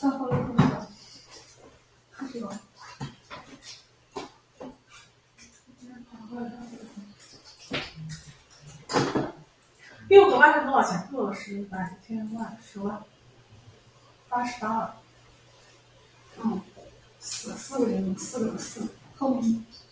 算后一步的，是吧？6个万是多少钱？6个10百千万10万，88万。4个0，4个4，后面